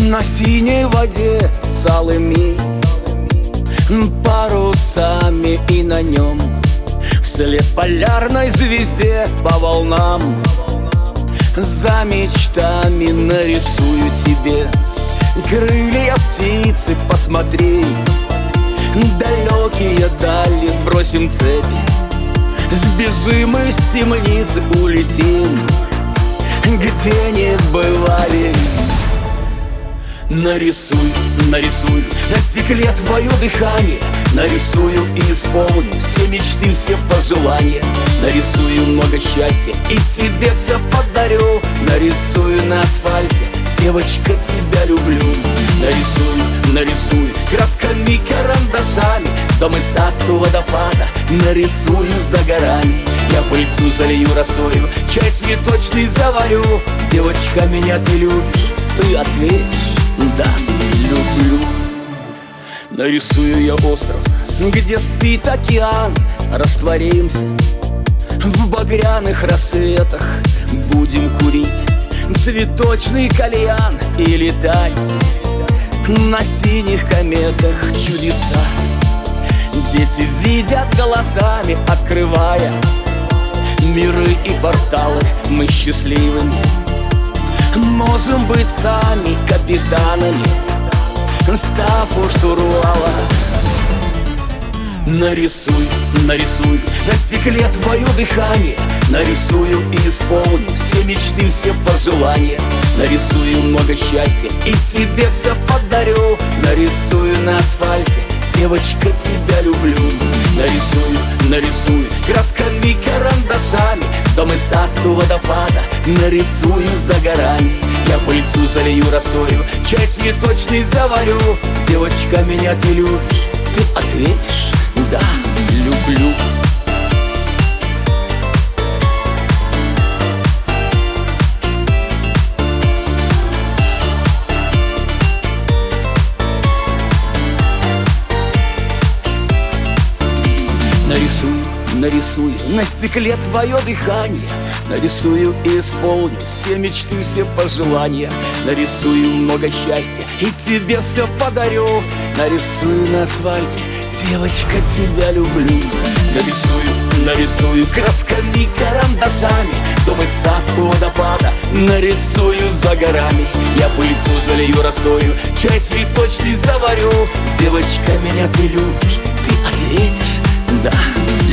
На синей воде с алыми парусами, и на нем вслед полярной звезде по волнам за мечтами нарисую тебе крылья птицы. Посмотри, далекие дали, сбросим цепи, сбежим из темницы, улетим, где не бывали. Нарисуй, нарисуй на стекле твое дыхание, нарисую и исполню все мечты, все пожелания. Нарисую много счастья и тебе все подарю. Нарисую на асфальте, девочка, тебя люблю. Нарисую, нарисую красками, карандашами дом и сад у водопада. Нарисую за горами, я пыльцу залью росою, чай цветочный заварю. Девочка, меня ты любишь? Ты ответишь: да, люблю. Нарисую я остров, где спит океан. Растворимся в багряных рассветах, будем курить цветочный кальян и летать на синих кометах. Чудеса дети видят глазами, открывая миры и порталы. Мы счастливыми можем быть сами капитанами, став у штурвала. Нарисуй, нарисуй на стекле твое дыхание, нарисую и исполню все мечты, все пожелания. Нарисую много счастья и тебе все подарю. Нарисую на асфальте, девочка, тебя люблю. Нарисую, нарисую красками, карандашами дом и сад у водопада. Нарисую за горами, я пыльцу залью росою, чай цветочный заварю. Девочка, меня ты любишь? Ты ответишь: да, люблю. Нарисую, нарисую на стекле твое дыхание, нарисую и исполню все мечты, все пожелания. Нарисую много счастья и тебе все подарю. Нарисую на асфальте, девочка, тебя люблю. Нарисую, нарисую красками, карандашами дом и сад у водопада. Нарисую за горами, я пыльцу залью росою, чай цветочный заварю. Девочка, меня ты любишь? Ты ответишь: да.